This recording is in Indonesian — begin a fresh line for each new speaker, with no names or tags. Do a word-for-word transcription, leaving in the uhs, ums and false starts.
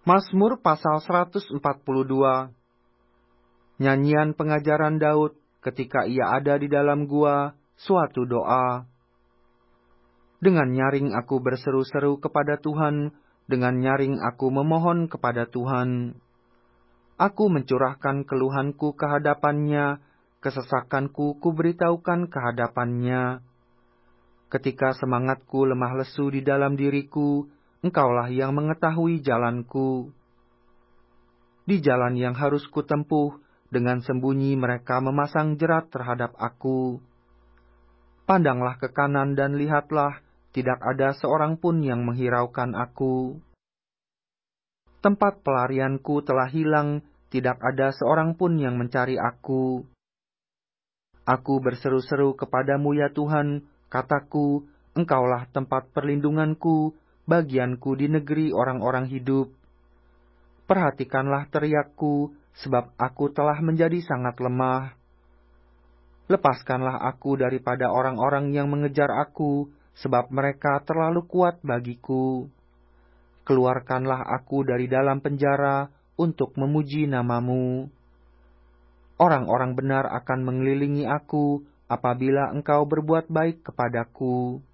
Mazmur pasal seratus empat puluh dua. Nyanyian pengajaran Daud ketika ia ada di dalam gua, suatu doa. Dengan nyaring aku berseru-seru kepada Tuhan, dengan nyaring aku memohon kepada Tuhan. Aku mencurahkan keluhanku ke hadapannya, kesesakanku kuberitahukan ke hadapannya. Ketika semangatku lemah lesu di dalam diriku, Engkaulah yang mengetahui jalanku. Di jalan yang harus kutempuh, dengan sembunyi mereka memasang jerat terhadap aku. Pandanglah ke kanan dan lihatlah, tidak ada seorang pun yang menghiraukan aku. Tempat pelarianku telah hilang, tidak ada seorang pun yang mencari aku. Aku berseru-seru kepadamu ya Tuhan, kataku, Engkaulah tempat perlindunganku, bagianku di negeri orang-orang hidup. Perhatikanlah teriakku, sebab aku telah menjadi sangat lemah. Lepaskanlah aku daripada orang-orang yang mengejar aku, sebab mereka terlalu kuat bagiku. Keluarkanlah aku dari dalam penjara untuk memuji namamu. Orang-orang benar akan mengelilingi aku apabila Engkau berbuat baik kepadaku.